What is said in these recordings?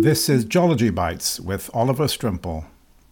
This is Geology Bites with Oliver Strimple.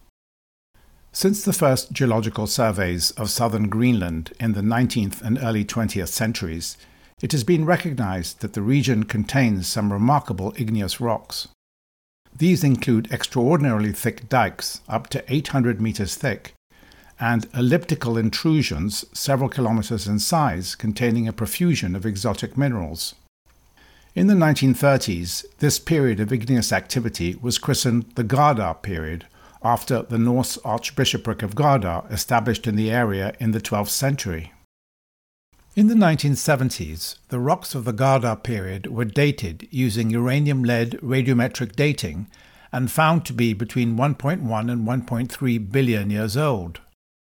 Since the first geological surveys of southern Greenland in the 19th and early 20th centuries, it has been recognized that the region contains some remarkable igneous rocks. These include extraordinarily thick dikes, up to 800 meters thick, and elliptical intrusions several kilometers in size containing a profusion of exotic minerals. In the 1930s, this period of igneous activity was christened the Gardar period, after the Norse Archbishopric of Gardar established in the area in the 12th century. In the 1970s, the rocks of the Gardar period were dated using uranium-lead radiometric dating and found to be between 1.1 and 1.3 billion years old.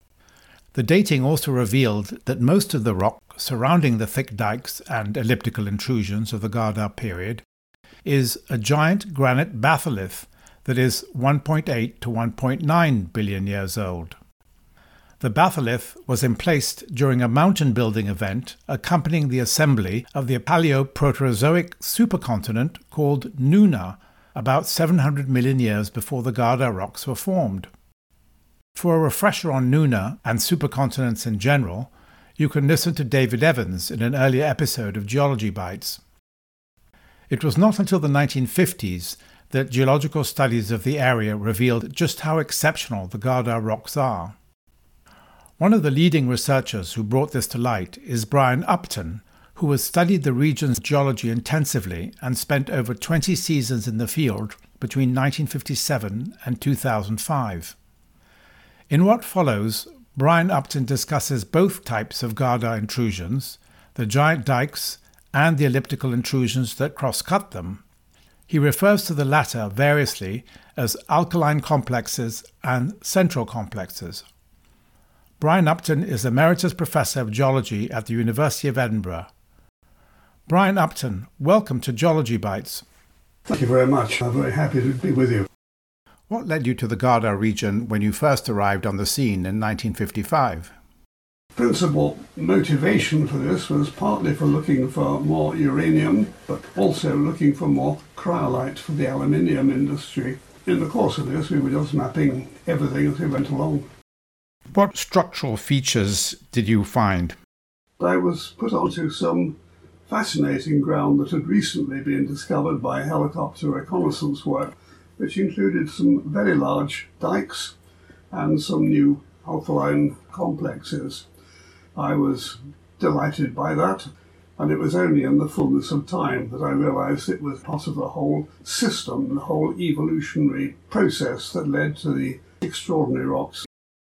The dating also revealed that most of the rock surrounding the thick dikes and elliptical intrusions of the Gardar period is a giant granite batholith that is 1.8 to 1.9 billion years old. The batholith was emplaced during a mountain-building event accompanying the assembly of the Paleoproterozoic supercontinent called Nuna, about 700 million years before the Gardar rocks were formed. For a refresher on Nuna and supercontinents in general, you can listen to David Evans in an earlier episode of Geology Bites. It was not until the 1950s that geological studies of the area revealed just how exceptional the Gardar rocks are. One of the leading researchers who brought this to light is Brian Upton, who has studied the region's geology intensively and spent over 20 seasons in the field between 1957 and 2005. In what follows, Brian Upton discusses both types of Gardar intrusions, the giant dikes and the elliptical intrusions that cross-cut them. He refers to the latter variously as alkaline complexes and central complexes. Brian Upton is Emeritus Professor of Geology at the University of Edinburgh. Brian Upton, welcome to Geology Bites. Thank you very much. I'm very happy to be with you. What led you to the Gardar region when you first arrived on the scene in 1955? Principal motivation for this was partly for looking for more uranium, but also looking for more cryolite for the aluminium industry. In the course of this, we were just mapping everything as we went along. What structural features did you find? I was put onto some fascinating ground that had recently been discovered by helicopter reconnaissance work, which included some very large dikes and some new alkaline complexes. I was delighted by that, and it was only in the fullness of time that I realized it was part of the whole system, the whole evolutionary process that led to the extraordinary rocks.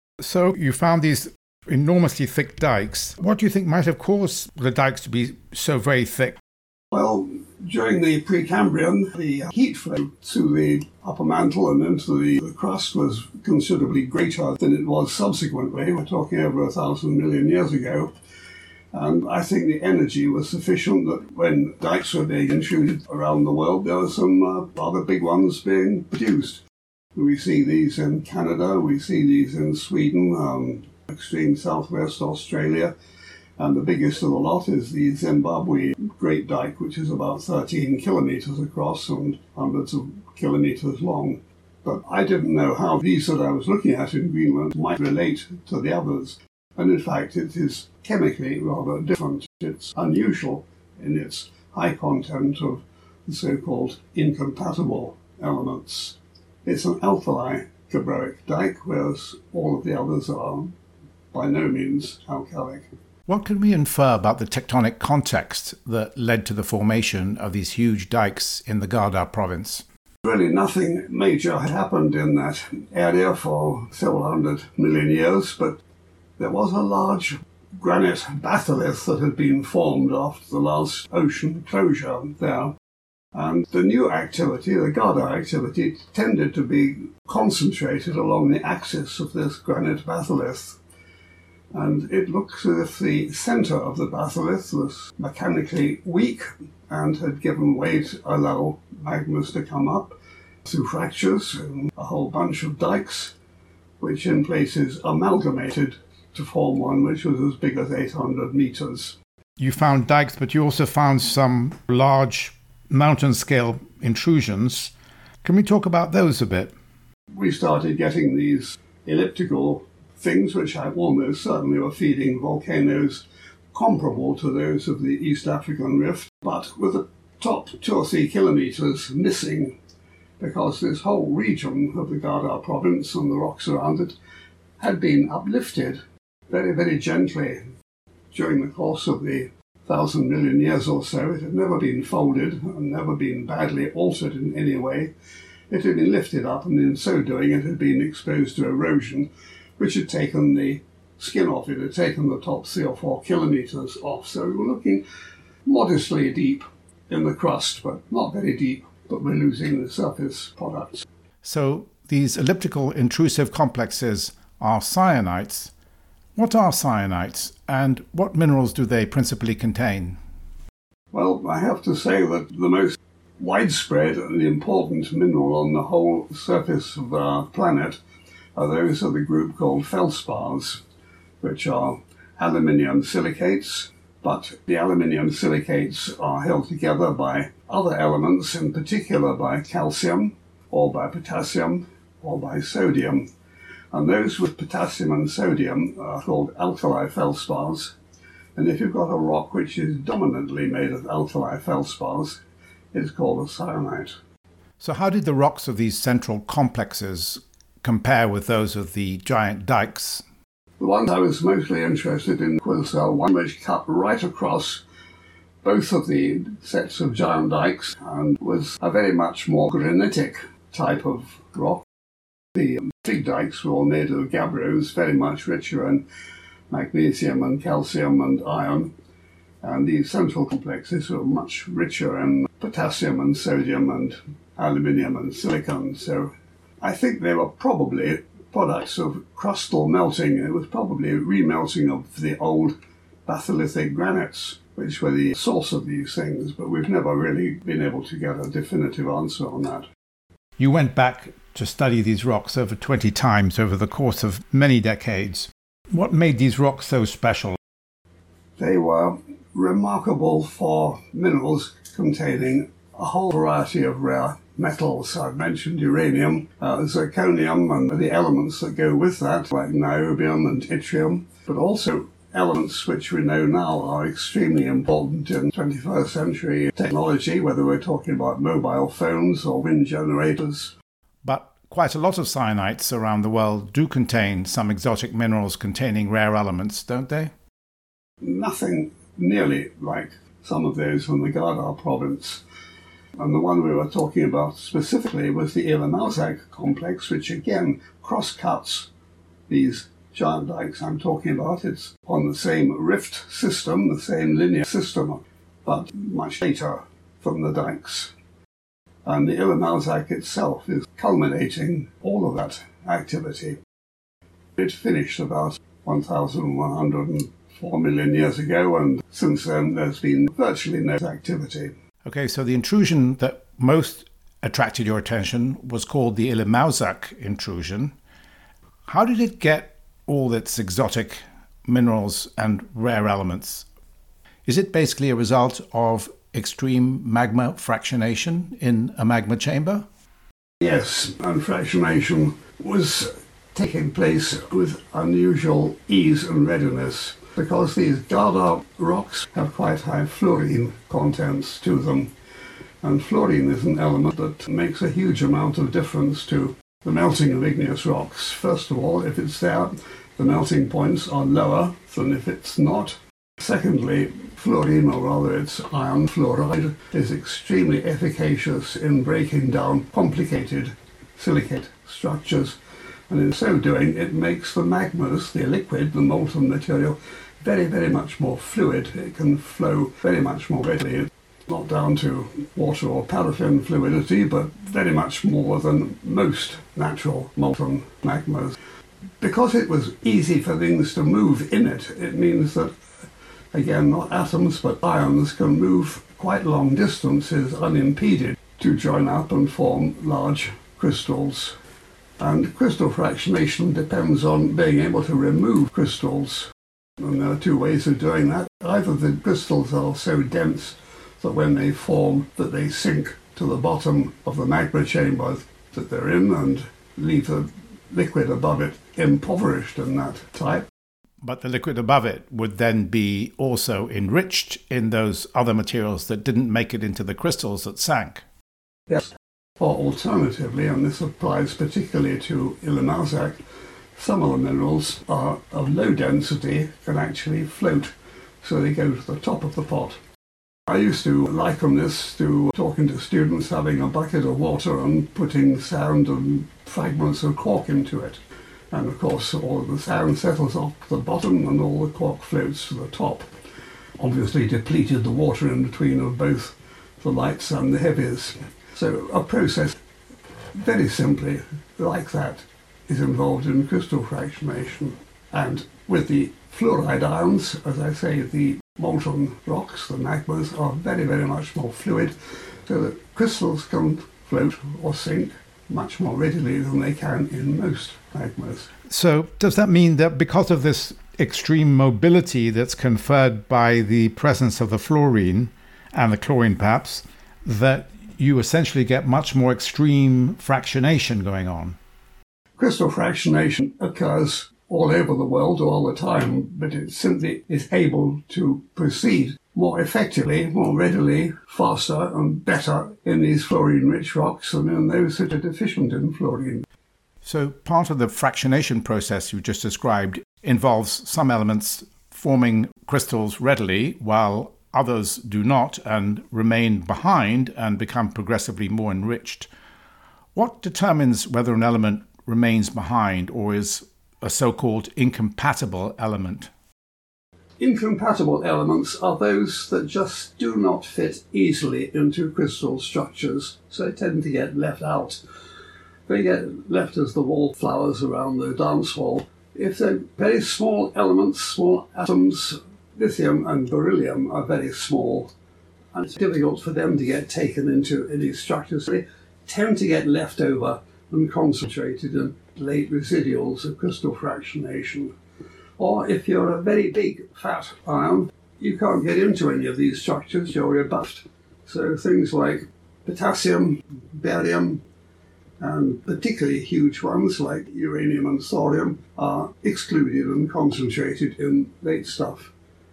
So you found these enormously thick dikes. What do you think might have caused the dikes to be so very thick? Well, during the Precambrian, the heat flow to the upper mantle and into the crust was considerably greater than it was subsequently. We're talking over 1,000 million years ago. And I think the energy was sufficient that when dikes were being intruded around the world, there were some rather big ones being produced. We see these in Canada, we see these in Sweden, extreme southwest Australia. And the biggest of the lot is the Zimbabwe Great Dyke, which is about 13 kilometres across and hundreds of kilometres long. But I didn't know how these that I was looking at in Greenland might relate to the others. And in fact, it is chemically rather different. It's unusual in its high content of the so-called incompatible elements. It's an alkali gabbroic dike, whereas all of the others are by no means alkalic. What can we infer about the tectonic context that led to the formation of these huge dikes in the Gardar province? Really nothing major had happened in that area for several hundred million years, but there was a large granite batholith that had been formed after the last ocean closure there. And the new activity, the Gardar activity, tended to be concentrated along the axis of this granite batholith. And it looks as if the centre of the batholith was mechanically weak and had given way to allow magmas to come up through fractures and a whole bunch of dikes, which in places amalgamated to form one which was as big as 800 metres. You found dikes, but you also found some large mountain-scale intrusions. Can we talk about those a bit? We started getting these elliptical things which almost certainly were feeding volcanoes comparable to those of the East African Rift, but with the top 2 or 3 kilometres missing, because this whole region of the Ghadar province and the rocks around it had been uplifted very, very gently during the course of the 1,000 million years or so. It had never been folded and never been badly altered in any way. It had been lifted up, and in so doing it had been exposed to erosion, which had taken the skin off. It had taken the top 3 or 4 kilometres off. So we were looking modestly deep in the crust, but not very deep, but we're losing the surface products. So these elliptical intrusive complexes are syenites. What are syenites, and what minerals do they principally contain? Well, I have to say that the most widespread and important mineral on the whole surface of our planet are those of the group called feldspars, which are aluminium silicates, but the aluminium silicates are held together by other elements, in particular by calcium, or by potassium, or by sodium. And those with potassium and sodium are called alkali feldspars. And if you've got a rock which is dominantly made of alkali feldspars, it's called a syenite. So how did the rocks of these central complexes compare with those of the giant dikes? The ones I was mostly interested in was one which cut right across both of the sets of giant dikes and was a very much more granitic type of rock. The big dikes were all made of gabbros, very much richer in magnesium and calcium and iron. And these central complexes were much richer in potassium and sodium and aluminium and silicon. So I think they were probably products of crustal melting. It was probably a remelting of the old batholithic granites, which were the source of these things, but we've never really been able to get a definitive answer on that. You went back to study these rocks over 20 times over the course of many decades. What made these rocks so special? They were remarkable for minerals containing a whole variety of rare metals. I've mentioned uranium, zirconium, and the elements that go with that, like niobium and yttrium, but also elements which we know now are extremely important in 21st century technology, whether we're talking about mobile phones or wind generators. But quite a lot of syenites around the world do contain some exotic minerals containing rare elements, don't they? Nothing nearly like some of those from the Ghadar province. And the one we were talking about specifically was the Illimausak complex, which again cross-cuts these giant dikes I'm talking about. It's on the same rift system, the same linear system, but much later from the dikes. And the Illimausak itself is culminating all of that activity. It finished about 1,104 million years ago, and since then there's been virtually no activity. Okay, so the intrusion that most attracted your attention was called the Illimausak intrusion. How did it get all its exotic minerals and rare elements? Is it basically a result of extreme magma fractionation in a magma chamber? Yes, and fractionation was taking place with unusual ease and readiness, because these Ghadar rocks have quite high fluorine contents to them. And fluorine is an element that makes a huge amount of difference to the melting of igneous rocks. First of all, if it's there, the melting points are lower than if it's not. Secondly, fluorine, or rather its iron fluoride, is extremely efficacious in breaking down complicated silicate structures. And in so doing, it makes the magmas, the liquid, the molten material, very, very much more fluid. It can flow very much more readily. Not down to water or paraffin fluidity, but very much more than most natural molten magmas. Because it was easy for things to move in it, it means that, again, not atoms, but ions can move quite long distances unimpeded to join up and form large crystals. And crystal fractionation depends on being able to remove crystals. And there are two ways of doing that. Either the crystals are so dense that when they form that they sink to the bottom of the magma chamber that they're in and leave the liquid above it impoverished in that type. But the liquid above it would then be also enriched in those other materials that didn't make it into the crystals that sank. Yes. Or alternatively, and this applies particularly to ilmenite, some of the minerals are of low density, can actually float, so they go to the top of the pot. I used to liken this to talking to students having a bucket of water and putting sand and fragments of cork into it. And of course, all of the sand settles off the bottom and all the cork floats to the top. Obviously depleted the water in between of both the lights and the heavies. So a process very simply like that is involved in crystal fractionation. And with the fluoride ions, as I say, the molten rocks, the magmas, are very, very much more fluid, so that crystals can float or sink much more readily than they can in most magmas. So does that mean that because of this extreme mobility that's conferred by the presence of the fluorine and the chlorine perhaps, that you essentially get much more extreme fractionation going on? Crystal fractionation occurs all over the world all the time, but it simply is able to proceed more effectively, more readily, faster and better in these fluorine-rich rocks than in those that are deficient in fluorine. So part of the fractionation process you just described involves some elements forming crystals readily while others do not and remain behind and become progressively more enriched. What determines whether an element remains behind or is a so-called incompatible element? Incompatible elements are those that just do not fit easily into crystal structures, so they tend to get left out. They get left as the wallflowers around the dance hall. If they're very small elements, small atoms, lithium and beryllium are very small, and it's difficult for them to get taken into any structures. They tend to get left over and concentrated in late residuals of crystal fractionation. Or if you're a very big fat ion, you can't get into any of these structures, you're rebuffed. So things like potassium, barium, and particularly huge ones like uranium and thorium are excluded and concentrated in late stuff.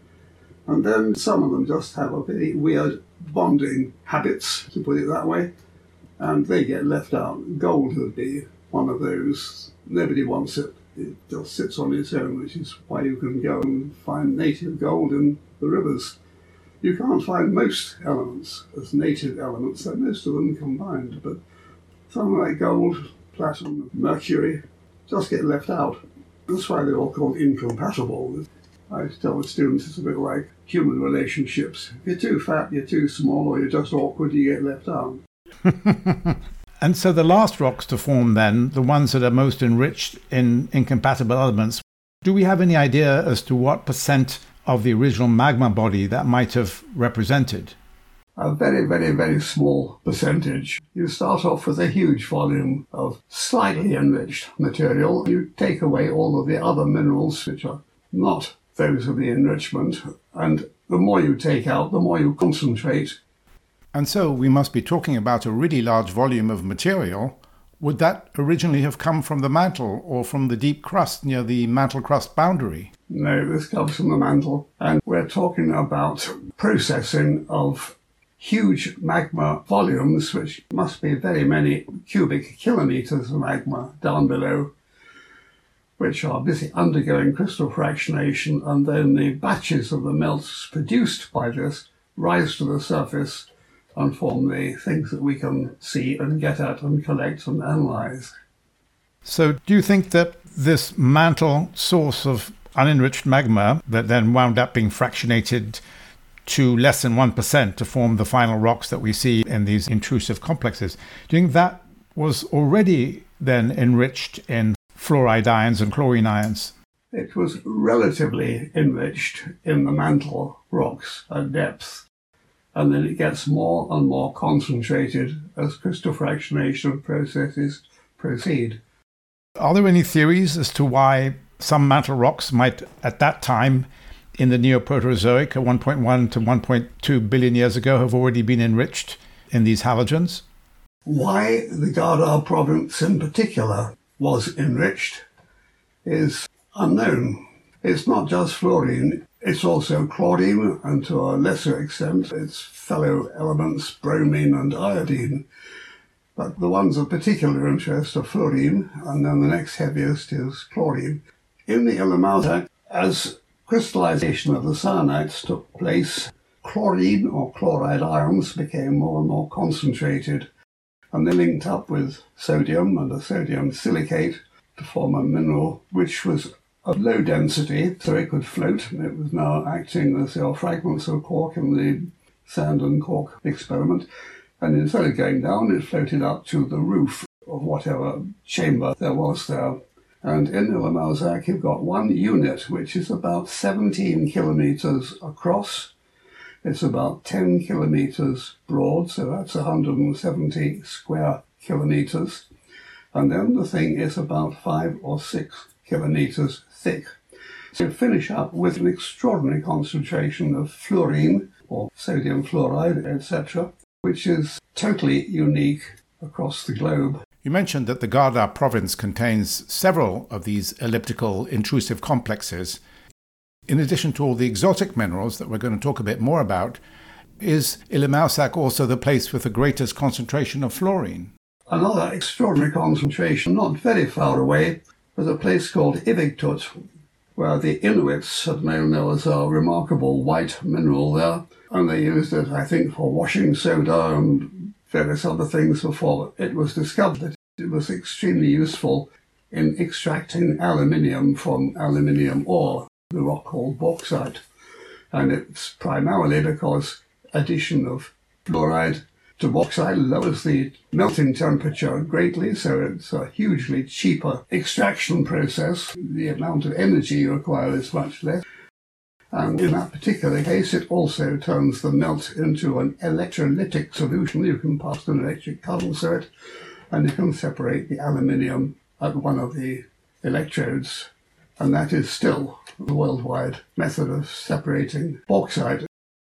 And then some of them just have a very weird bonding habits, to put it that way, and they get left out. Gold would be one of those. Nobody wants it. It just sits on its own, which is why you can go and find native gold in the rivers. You can't find most elements as native elements, so most of them combined, but something like gold, platinum, mercury just get left out. That's why they're all called incompatible. I tell the students it's a bit like human relationships. If you're too fat, you're too small, or you're just awkward, you get left out. And so the last rocks to form then, the ones that are most enriched in incompatible elements, do we have any idea as to what percent of the original magma body that might have represented? A very, very, very small percentage. You start off with a huge volume of slightly enriched material. You take away all of the other minerals which are not those of the enrichment, and the more you take out, the more you concentrate. And so we must be talking about a really large volume of material. Would that originally have come from the mantle or from the deep crust near the mantle-crust boundary? No, this comes from the mantle. And we're talking about processing of huge magma volumes, which must be very many cubic kilometres of magma down below, which are busy undergoing crystal fractionation, and then the batches of the melts produced by this rise to the surface and form the things that we can see and get at and collect and analyse. So do you think that this mantle source of unenriched magma that then wound up being fractionated to less than 1% to form the final rocks that we see in these intrusive complexes, do you think that was already then enriched in fluoride ions and chlorine ions? It was relatively enriched in the mantle rocks at depth, and then it gets more and more concentrated as crystal fractionation processes proceed. Are there any theories as to why some mantle rocks might, at that time, in the Neoproterozoic, 1.1 to 1.2 billion years ago, have already been enriched in these halogens? Why the Gardar province in particular was enriched is unknown. It's not just fluorine, it's also chlorine, and to a lesser extent its fellow elements bromine and iodine. But the ones of particular interest are fluorine, and then the next heaviest is chlorine. In the Ilmenauerk, as crystallization of the cyanides took place, chlorine or chloride ions became more and more concentrated, and they linked up with sodium and a sodium silicate to form a mineral which was of low density, so it could float. It was now acting as your fragments of cork in the sand and cork experiment. And instead of going down, it floated up to the roof of whatever chamber there was there. And in Ilmenauerk, you've got one unit, which is about 17 kilometers across. It's about 10 kilometers broad, so that's 170 square kilometers. And then the thing is about 5 or 6 kilometers thick. So you finish up with an extraordinary concentration of fluorine or sodium fluoride, etc., which is totally unique across the globe. You mentioned that the Gardar province contains several of these elliptical intrusive complexes. In addition to all the exotic minerals that we're going to talk a bit more about, is Ilmenauerk also the place with the greatest concentration of fluorine? Another extraordinary concentration, not very far away, was a place called Iviktut, where the Inuits had known there was a remarkable white mineral there, and they used it, I think, for washing soda and various other things before it was discovered that it was extremely useful in extracting aluminium from aluminium ore, the rock called bauxite. And it's primarily because addition of fluoride to bauxite lowers the melting temperature greatly, so it's a hugely cheaper extraction process. The amount of energy you require is much less. And in that particular case, it also turns the melt into an electrolytic solution. You can pass an electric current through it, and you can separate the aluminium at one of the electrodes. And that is still the worldwide method of separating bauxite.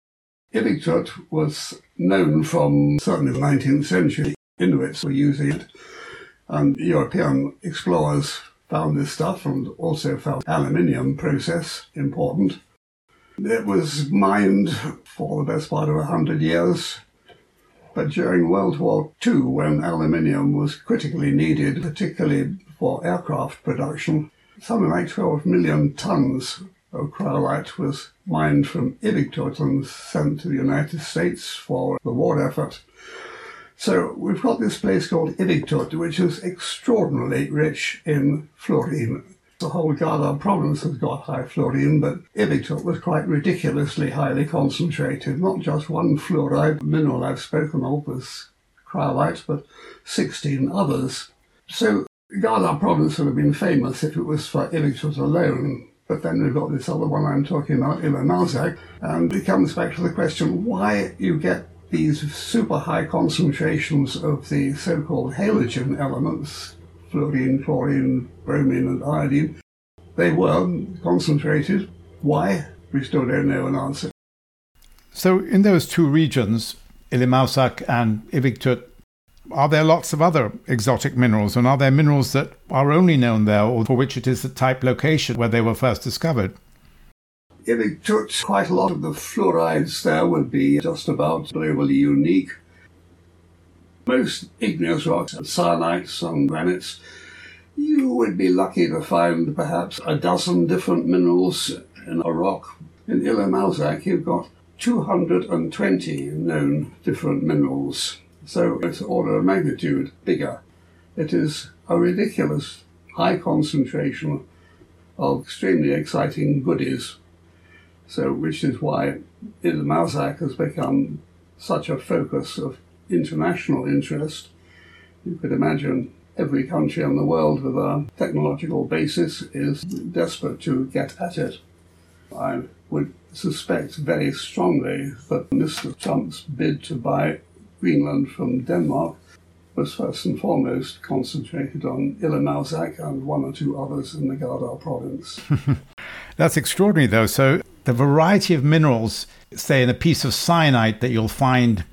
Iviktut was known from certainly the 19th century. Inuits were using it, and European explorers found this stuff and also found aluminium process important. It was mined for the best part of 100 years, but during World War II, when aluminium was critically needed, particularly for aircraft production, something like 12 million tons of cryolite was mined from Iviktut and sent to the United States for the war effort. So we've got this place called Iviktut, which is extraordinarily rich in fluorine. The whole Gardar province has got high fluorine, but Iviktut was quite ridiculously highly concentrated. Not just one fluoride mineral I've spoken of was cryolite, but 16 others. So Gardar province would have been famous if it was for Iviktut alone. But then we've got this other one I'm talking about, Ilmenauerk, and it comes back to the question why you get these super high concentrations of the so-called halogen elements, fluorine, chlorine, bromine and iodine. They were concentrated. Why? We still don't know an answer. So in those two regions, Ilmenauerk and Iviktut, are there lots of other exotic minerals, and are there minerals that are only known there or for which it is the type location where they were first discovered? Iviktut, quite a lot of the fluorides there would be just about globally unique. Most igneous rocks, syenites and granites, you would be lucky to find perhaps a dozen different minerals in a rock. In Ilmenauerk, you've got 220 known different minerals. So it's order of magnitude bigger. It is a ridiculous high concentration of extremely exciting goodies. So, which is why Ilmenauerk has become such a focus of international interest. You could imagine every country in the world with a technological basis is desperate to get at it. I would suspect very strongly that Mr. Trump's bid to buy Greenland from Denmark was first and foremost concentrated on Ilmenauerk and one or two others in the Gardar province. That's extraordinary, though. So the variety of minerals, say in a piece of cyanide that you'll find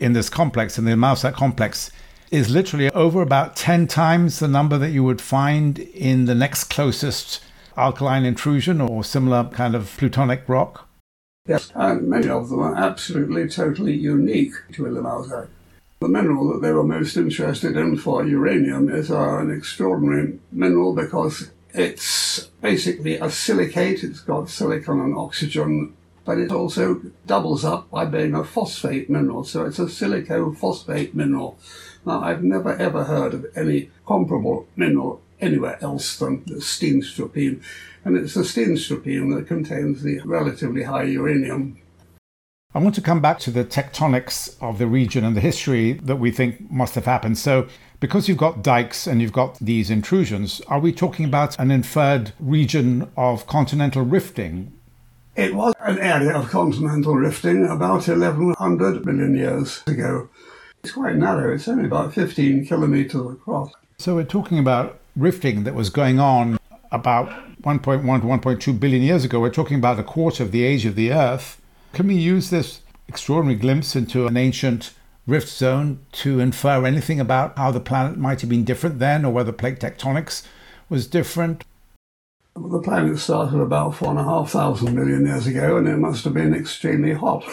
in this complex, in the Ilmenauer complex, is literally over about 10 times the number that you would find in the next closest alkaline intrusion or similar kind of plutonic rock? Yes, and many of them are absolutely, totally unique to Ilmenauer. The mineral that they were most interested in for uranium is an extraordinary mineral because it's basically a silicate. It's got silicon and oxygen, but it also doubles up by being a phosphate mineral. So it's a silicophosphate mineral. Now, I've never ever heard of any comparable mineral anywhere else than the steenstrup, and it's the steenstrup that contains the relatively high uranium. I want to come back to the tectonics of the region and the history that we think must have happened. So, because you've got dikes and you've got these intrusions, are we talking about an inferred region of continental rifting? It was an area of continental rifting about 1100 million years ago. It's quite narrow. It's only about 15 kilometers across. So we're talking about rifting that was going on about 1.1 to 1.2 billion years ago. We're talking about a quarter of the age of the Earth. Can we use this extraordinary glimpse into an ancient rift zone to infer anything about how the planet might have been different then, or whether plate tectonics was different? The planet started about 4,500 million years ago, and it must have been extremely hot.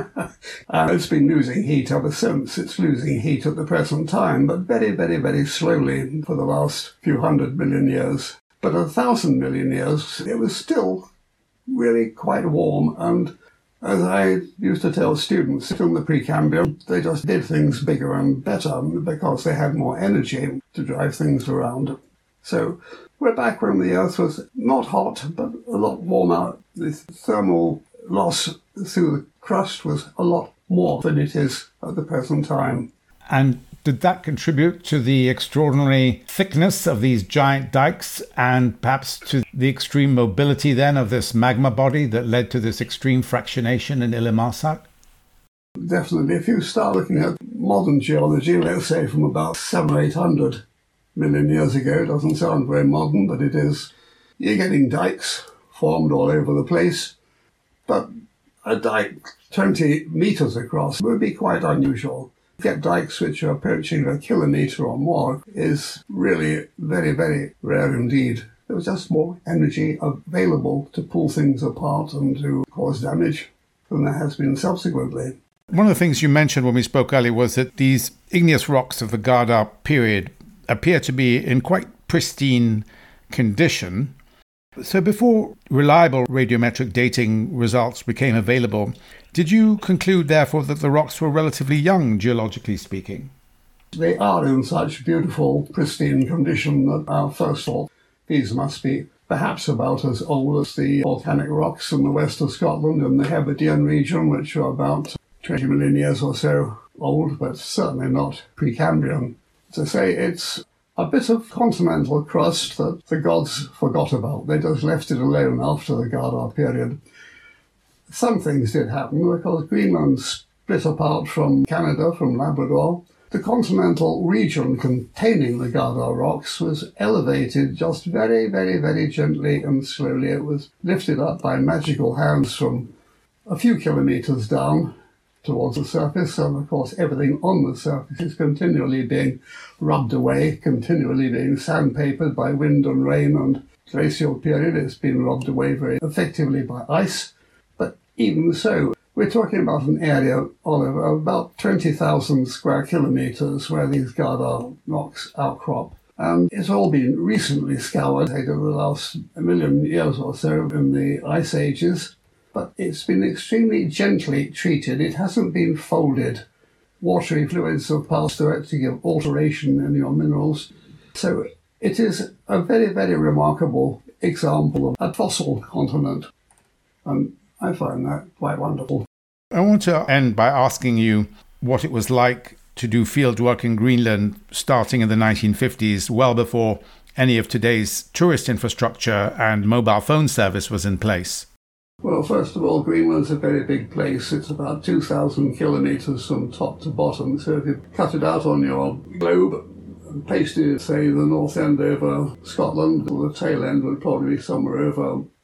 It's been losing heat ever since. It's losing heat at the present time, but very, very, very slowly for the last few 100 million years. But 1,000 million years, it was still really quite warm, and as I used to tell students in the Precambrian, they just did things bigger and better because they had more energy to drive things around. So we're back when the Earth was not hot, but a lot warmer. The thermal loss through the crust was a lot more than it is at the present time. And did that contribute to the extraordinary thickness of these giant dikes and perhaps to the extreme mobility then of this magma body that led to this extreme fractionation in Ilmenauer? Definitely. If you start looking at modern geology, let's say from about 700 or 800 million years ago, it doesn't sound very modern, but it is. You're getting dikes formed all over the place, but a dike 20 meters across would be quite unusual. To get dikes which are approaching a kilometer or more is really very, very rare indeed. There was just more energy available to pull things apart and to cause damage than there has been subsequently. One of the things you mentioned when we spoke earlier was that these igneous rocks of the Gardar period appear to be in quite pristine condition. So before reliable radiometric dating results became available, did you conclude, therefore, that the rocks were relatively young, geologically speaking? They are in such beautiful, pristine condition that our first thought, these must be perhaps about as old as the volcanic rocks in the west of Scotland and the Hebridean region, which are about 20 million years or so old, but certainly not Precambrian. To say it's a bit of continental crust that the gods forgot about. They just left it alone after the Gardar period. Some things did happen because Greenland split apart from Canada, from Labrador. The continental region containing the Gardar rocks was elevated just very, very, very gently and slowly. It was lifted up by magical hands from a few kilometres down towards the surface, and of course everything on the surface is continually being rubbed away, continually being sandpapered by wind and rain, and glacial period it's been rubbed away very effectively by ice. But even so, we're talking about an area, Oliver, of about 20,000 square kilometres where these Gardar rocks outcrop. And it's all been recently scoured over the last 1 million years or so in the ice ages. But it's been extremely gently treated. It hasn't been folded. Watery fluids have passed through it to give alteration in your minerals. So it is a very, very remarkable example of a fossil continent. And I find that quite wonderful. I want to end by asking you what it was like to do field work in Greenland starting in the 1950s, well before any of today's tourist infrastructure and mobile phone service was in place. Well, first of all, Greenland's a very big place. It's about 2,000 kilometres from top to bottom. So if you cut it out on your globe and pasted, say, the north end over Scotland, or the tail end would probably be somewhere over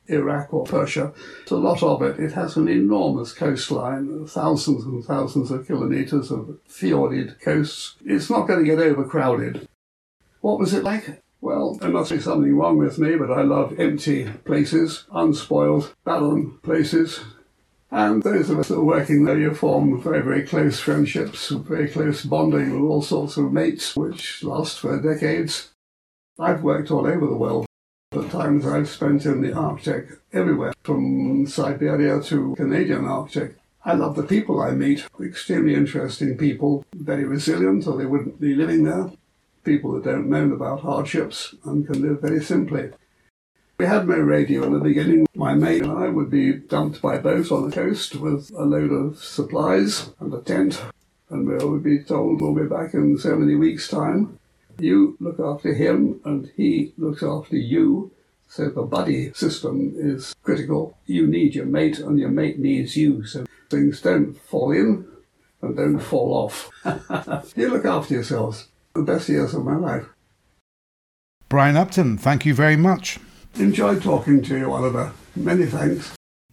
Iraq or Persia. It's a lot of it. It has an enormous coastline, thousands and thousands of kilometres of fjorded coasts. It's not going to get overcrowded. What was it like? Well, there must be something wrong with me, but I love empty places, unspoiled, barren places. And those of us that are working there, you form very, very close friendships, very close bonding with all sorts of mates, which last for decades. I've worked all over the world. The times I've spent in the Arctic, everywhere, from Siberia to Canadian Arctic. I love the people I meet, extremely interesting people, very resilient or they wouldn't be living there. People that don't moan about hardships and can live very simply. We had no radio in the beginning. My mate and I would be dumped by boat on the coast with a load of supplies and a tent, and we would be told we'll be back in so many weeks' time. You look after him and he looks after you. So the buddy system is critical. You need your mate and your mate needs you. So things don't fall in and don't fall off. You look after yourselves. The best years of my life. Brian Upton, thank you very much. Enjoyed talking to you, Oliver. Many thanks.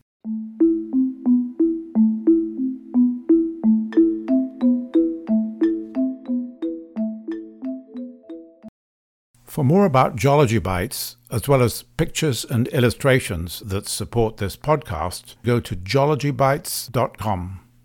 For more about Geology Bites, as well as pictures and illustrations that support this podcast, go to geologybites.com.